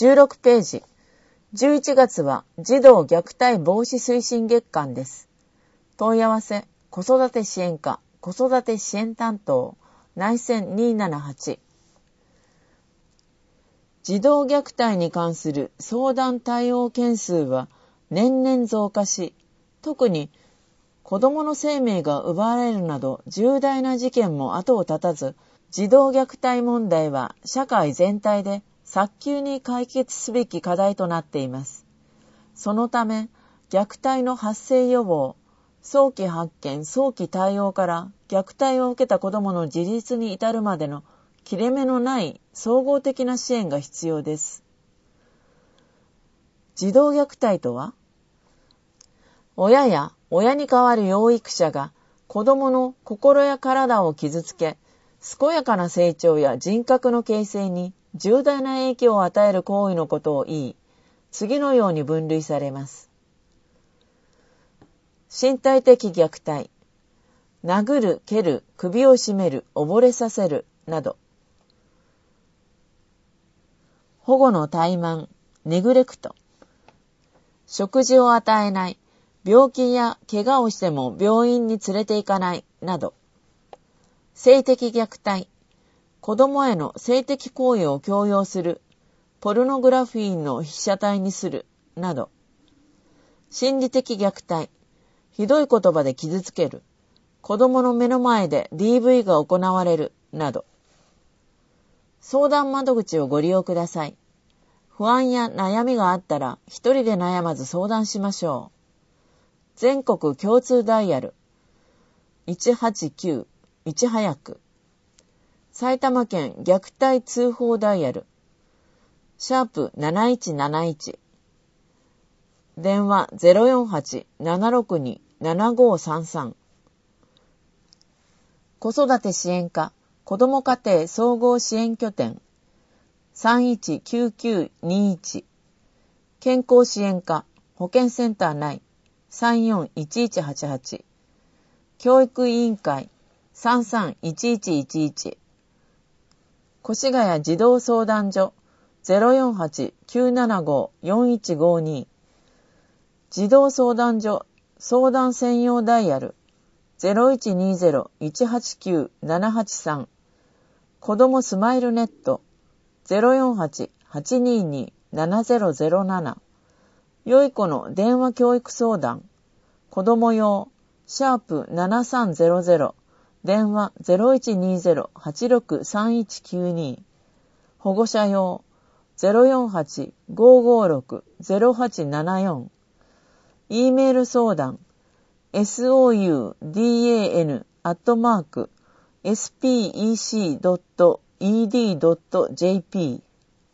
16ページ。11月は児童虐待防止推進月間です。問い合わせ、子育て支援課、子育て支援担当、内線278。児童虐待に関する相談対応件数は年々増加し、特に子どもの生命が奪われるなど重大な事件も後を絶たず、児童虐待問題は社会全体で早急に解決すべき課題となっています。そのため、虐待の発生予防、早期発見、早期対応から虐待を受けた子どもの自立に至るまでの切れ目のない総合的な支援が必要です。児童虐待とは、親や親に代わる養育者が子どもの心や体を傷つけ、健やかな成長や人格の形成に重大な影響を与える行為のことを言い、次のように分類されます。身体的虐待、殴る、蹴る、首を絞める、溺れさせる、など。保護の怠慢、ネグレクト。食事を与えない、病気や怪我をしても病院に連れて行かない、など。性的虐待、子供への性的行為を強要する、ポルノグラフィーの被写体にする、など。心理的虐待、ひどい言葉で傷つける、子供の目の前で DV が行われる、など。相談窓口をご利用ください。不安や悩みがあったら一人で悩まず相談しましょう。全国共通ダイヤル189、いち早く。埼玉県虐待通報ダイヤル#7171。電話 048-762-7533。子育て支援課子ども家庭総合支援拠点319921。健康支援課保健センター内341188。教育委員会331111。越谷児童相談所 048-975-4152。児童相談所相談専用ダイヤル 0120-189-783。子どもスマイルネット 048-822-7007。よい子の電話教育相談子ども用#7300。電話 0120-863192。保護者用 048-556-0874。E メール相談 soudan@spec.ed.jp。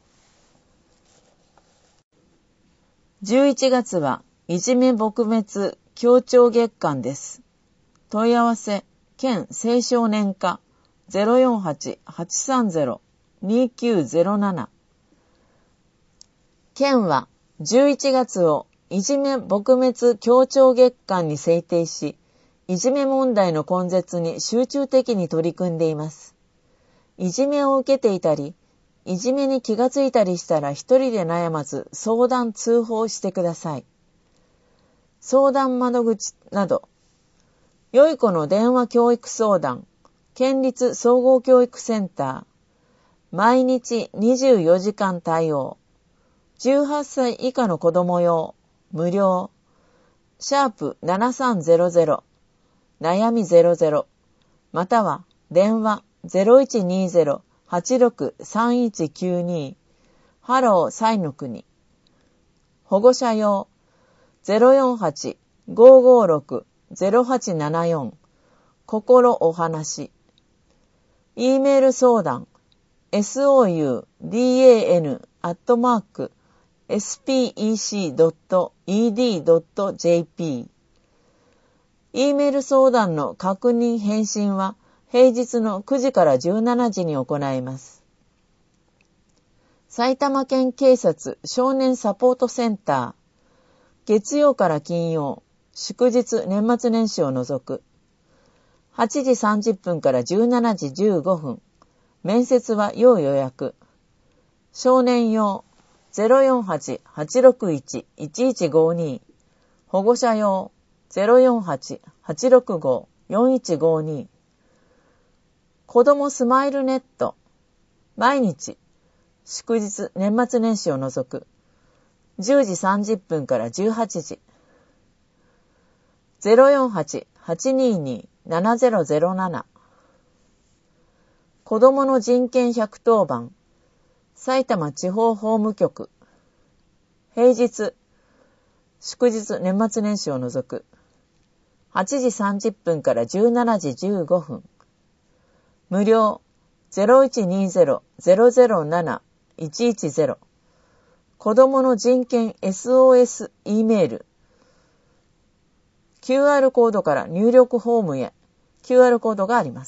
11月はいじめ撲滅協調月間です。問い合わせ県青少年課 048-830-2907。県は11月をいじめ撲滅協調月間に制定し、いじめ問題の根絶に集中的に取り組んでいます。いじめを受けていたり、いじめに気がついたりしたら一人で悩まず相談通報してください。相談窓口など、よい子の電話教育相談、県立総合教育センター、毎日24時間対応、18歳以下の子ども用、無料、#7300、悩み00、または電話 0120-863192、ハローサイの国、保護者用、048-556-0874、心お話。E メール相談 soudan@spec.ed.jp。 E メール相談の確認返信は平日の9時から17時に行います。埼玉県警察少年サポートセンター、月曜から金曜、祝日年末年始を除く。8時30分から17時15分。面接は要予約。少年用 048-861-1152 保護者用 048-865-4152 子どもスマイルネット毎日祝日年末年始を除く10時30分から18時 048-822-7007 子どもの人権110番埼玉地方法務局平日祝日年末年始を除く8時30分から17時15分無料 0120-007-110 子どもの人権 SOS E メール QR コードから入力フォームへ QR コードがあります。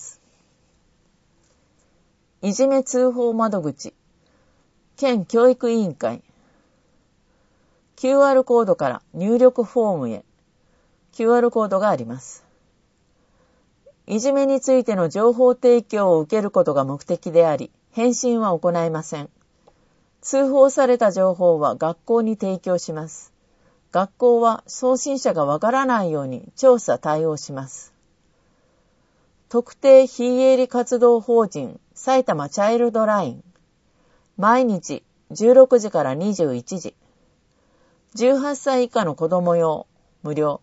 いじめ通報窓口県教育委員会 QR コードから入力フォームへ QR コードがあります。いじめについての情報提供を受けることが目的であり、返信は行いません。通報された情報は学校に提供します。学校は送信者がわからないように調査対応します。特定非営利活動法人埼玉チャイルドライン毎日16時から21時18歳以下の子ども用無料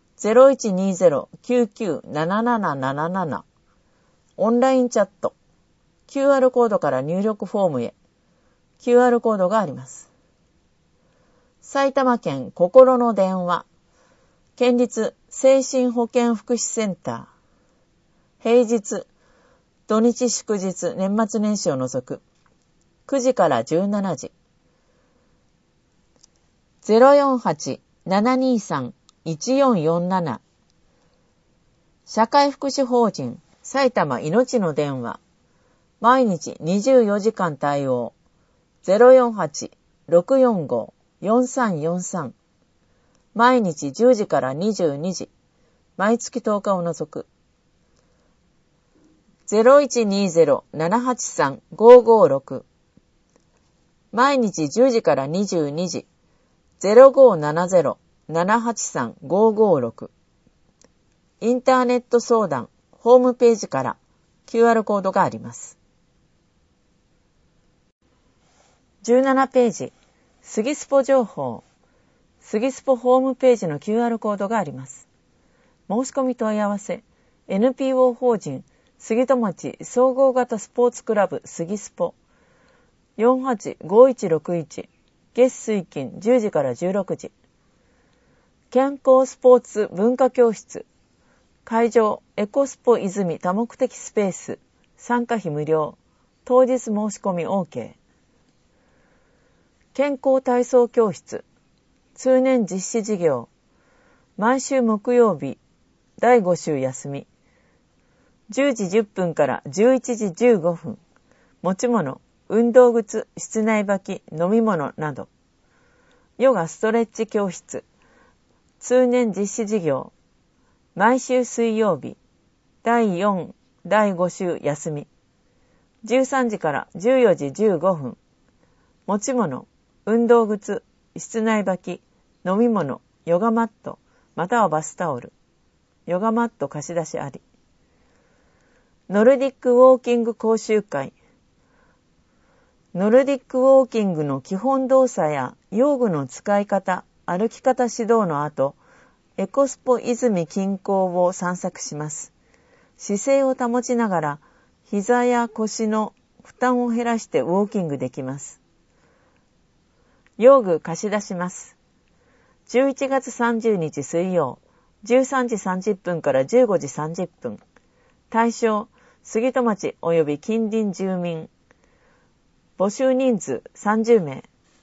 0120-997777 オンラインチャット QR コードから入力フォームへ QR コードがあります。埼玉県心の電話県立精神保健福祉センター平日土日祝日年末年始を除く9時から17時 048-723-1447 社会福祉法人埼玉いのちの電話毎日24時間対応 048-645-4343 毎日10時から22時毎月10日を除く 0120-783-556 毎日10時から22時 0570-783-556 インターネット相談ホームページから QR コードがあります。17ページ杉スポ情報杉スポホームページの QR コードがあります。申し込み問い合わせ NPO 法人杉戸町総合型スポーツクラブ杉スポ 485161 月水金10時から16時健康スポーツ文化教室会場エコスポ泉多目的スペース参加費無料当日申し込み OK 健康体操教室通年実施事業毎週木曜日第5週休み10時10分から11時15分持ち物運動靴室内履き飲み物などヨガストレッチ教室通年実施事業毎週水曜日第4第5週休み13時から14時15分持ち物運動靴室内履き飲み物ヨガマットまたはバスタオルヨガマット貸し出しありノルディックウォーキング講習会ノルディックウォーキングの基本動作や用具の使い方歩き方指導の後エコスポ泉近郊を散策します。姿勢を保ちながら膝や腰の負担を減らしてウォーキングできます。用具貸し出します。11月30日水曜13時30分から15時30分対象杉戸町及び近隣住民募集人数30名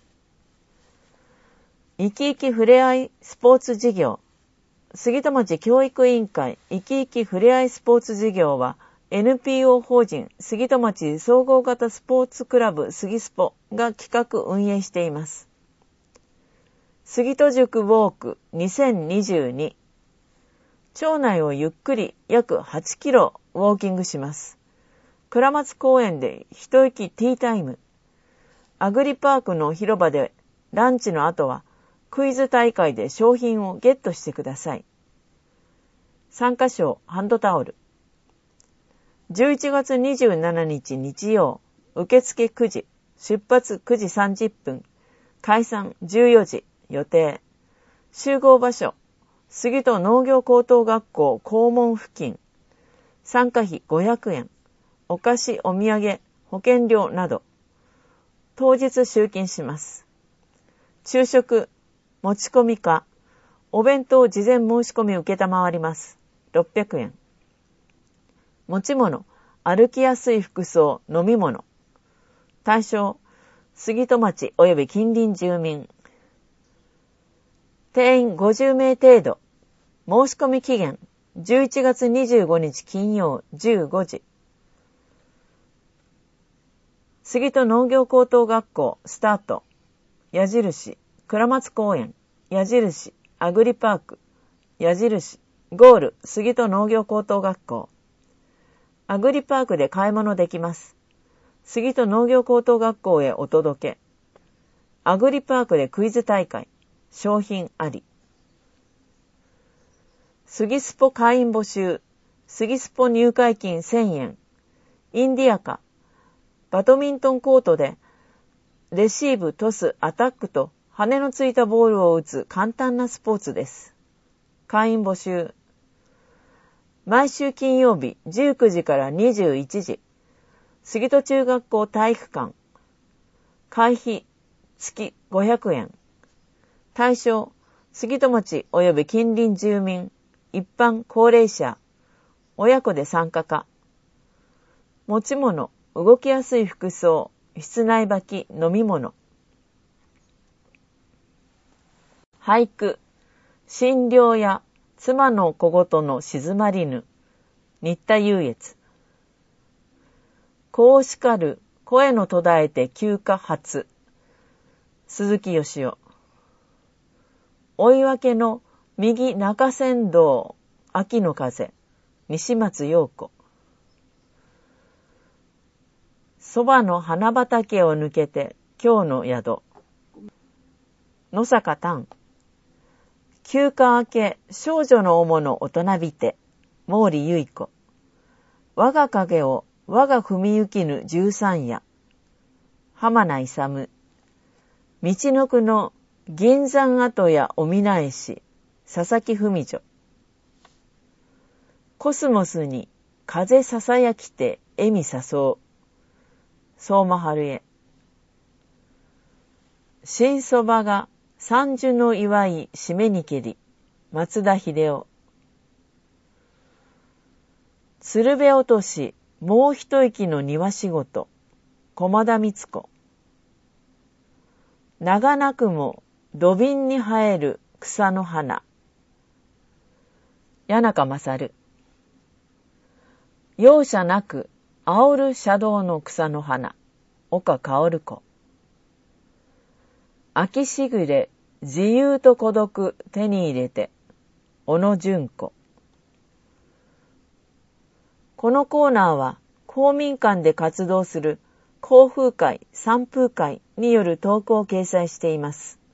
生き生きふれあいスポーツ事業杉戸町教育委員会生き生きふれあいスポーツ事業は NPO 法人杉戸町総合型スポーツクラブ杉スポが企画運営しています。杉戸塾ウォーク2022町内をゆっくり約8キロウォーキングします。倉松公園で一息ティータイムアグリパークの広場でランチの後はクイズ大会で商品をゲットしてください。参加賞ハンドタオル。11月27日日曜、受付9時、出発9時30分、解散14時、予定。集合場所、杉戸農業高等学校校門付近。参加費500円、お菓子、お土産、保険料など。当日集金します。昼食、持ち込みか、お弁当事前申し込み受けたまわります。600円。持ち物、歩きやすい服装、飲み物。対象、杉戸町及び近隣住民。定員50名程度。申し込み期限、11月25日金曜15時。杉戸農業高等学校スタート。矢印、倉松公園。矢印、アグリパーク。矢印、ゴール、杉戸農業高等学校。アグリパークで買い物できます。杉戸農業高等学校へお届け。アグリパークでクイズ大会。商品あり。杉スポ会員募集。杉スポ入会金1000円。インディアカ。バドミントンコートでレシーブ、トス、アタックと羽のついたボールを打つ簡単なスポーツです。会員募集。毎週金曜日19時から21時。杉戸中学校体育館。会費月500円。対象、杉戸町及び近隣住民、一般高齢者、親子で参加か。持ち物、動きやすい服装、室内履き、飲み物。俳句、診療や妻の小言の静まりぬ、新田優越。こう叱る、声の途絶えて休暇初、鈴木よしお。追い分けの右中山道、秋の風、西松陽子。そばの花畑を抜けて今日の宿、野坂丹。休暇明け少女の主の大人びて、毛利結子。我が影を我が踏み行きぬ13夜、浜名勇。道のくの銀山跡やおみなえし、佐々木文女。コスモスに風ささやきて笑み誘う、相馬春江。新そばが三樹の祝い締めにけり、松田秀夫。鶴瓶落としもう一息の庭仕事、駒田光子。長なくも土瓶に生える草の花、谷中勝。容赦なく煽る車道の草の花、岡薫子。秋しぐれ自由と孤独手に入れて、小野純子。このコーナーは公民館で活動する講風会、散風会による投稿を掲載しています。